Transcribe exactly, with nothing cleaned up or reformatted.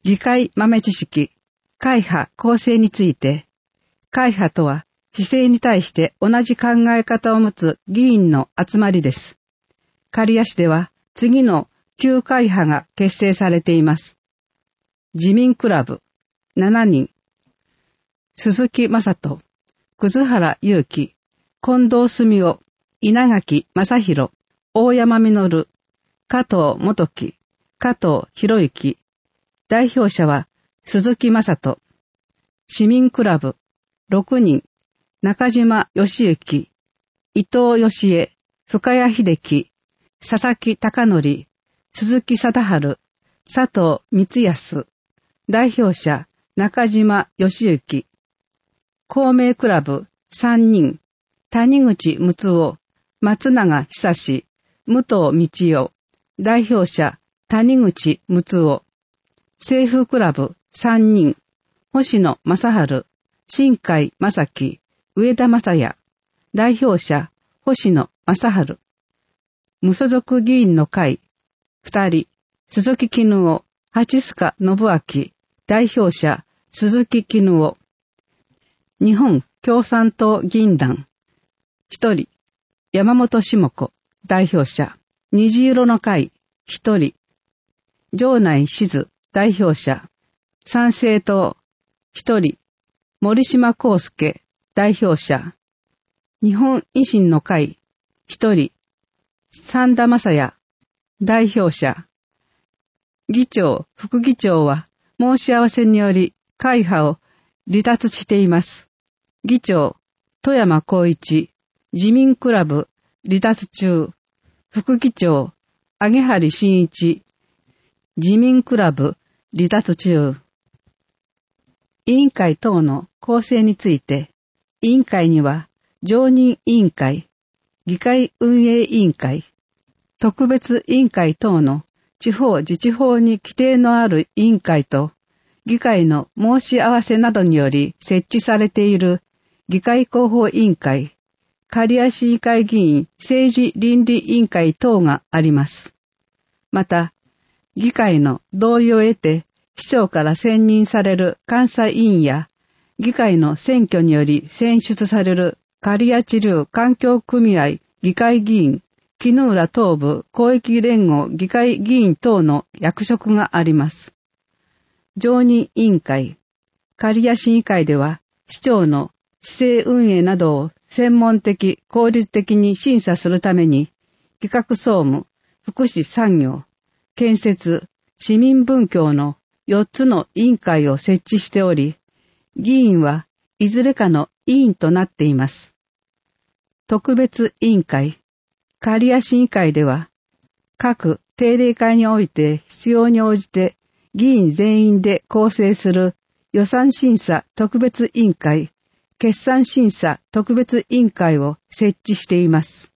議会豆知識、会派構成について、会派とは市政に対して同じ考え方を持つ議員の集まりです。刈谷市では次の旧会派が結成されています。自民クラブ、しちにん。鈴木正人、葛原祐樹、近藤澄夫、稲垣正弘、大山実、加藤元樹、加藤博之。代表者は鈴木正人。市民クラブ、ろくにん。中島義行、伊藤義恵、深谷秀樹、佐々木貴則、鈴木貞治、佐藤光康。代表者、中島義行。公明クラブ、さんにん。谷口睦夫、松永久志、武藤道夫。代表者、谷口睦夫。政府クラブ、さんにん。星野正治、新海正樹、上田正也。代表者、星野正治。無所属議員の会、ふたり。鈴木絹夫、八須賀信明。代表者、鈴木絹夫。日本共産党議員団、ひとり。山本下子、代表者。虹色の会、ひとり。城内静、代表者。参政党、ひとり。森島康介、代表者。日本維新の会、ひとり。三田正也、代表者。議長、副議長は申し合わせにより会派を離脱しています。議長、富山光一、自民クラブ、離脱中。副議長、揚原真一、自民クラブ、離脱中。委員会等の構成について、委員会には、常任委員会、議会運営委員会、特別委員会等の地方自治法に規定のある委員会と、議会の申し合わせなどにより設置されている議会広報委員会、刈谷市議会議員政治倫理委員会等があります。また、議会の同意を得て、市長から選任される監査委員や、議会の選挙により選出される刈谷地流環境組合議会議員、絹浦東部広域連合議会議員等の役職があります。常任委員会、刈谷市議会では、市長の市政運営などを専門的、効率的に審査するために、企画総務、福祉産業、建設、市民文教のよっつの委員会を設置しており、議員はいずれかの委員となっています。特別委員会、刈谷市議会では、各定例会において必要に応じて議員全員で構成する予算審査特別委員会、決算審査特別委員会を設置しています。